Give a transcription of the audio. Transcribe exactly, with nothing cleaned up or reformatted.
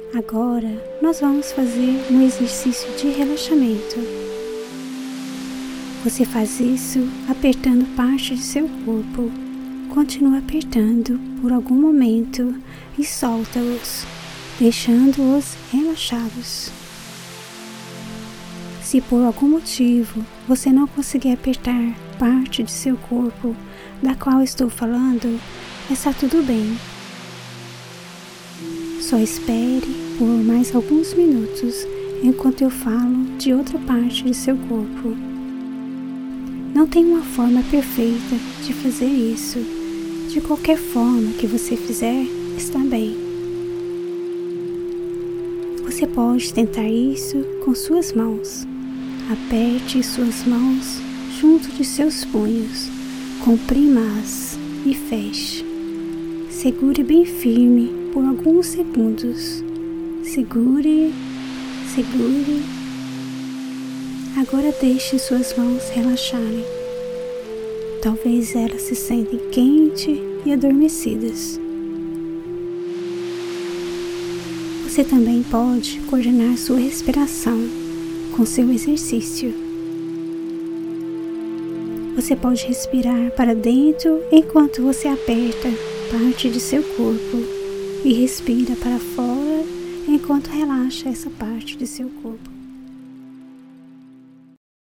Agora nós vamos fazer um exercício de relaxamento. Você faz isso apertando parte de seu corpo. Continua apertando por algum momento e solta-os, deixando-os relaxados. Se por algum motivo você não conseguir apertar parte de seu corpo da qual estou falando, está tudo bem. Só espere por mais alguns minutos enquanto eu falo de outra parte de seu corpo. Não tem uma forma perfeita de fazer isso. De qualquer forma que você fizer, está bem. Você pode tentar isso com suas mãos. Aperte suas mãos junto de seus punhos, comprima-as e feche. Segure bem firme por alguns segundos. Segure, segure. Agora deixe suas mãos relaxarem. Talvez elas se sentem quentes e adormecidas. Você também pode coordenar sua respiração com seu exercício. Você pode respirar para dentro enquanto você aperta parte de seu corpo e respira para fora enquanto relaxa essa parte de seu corpo.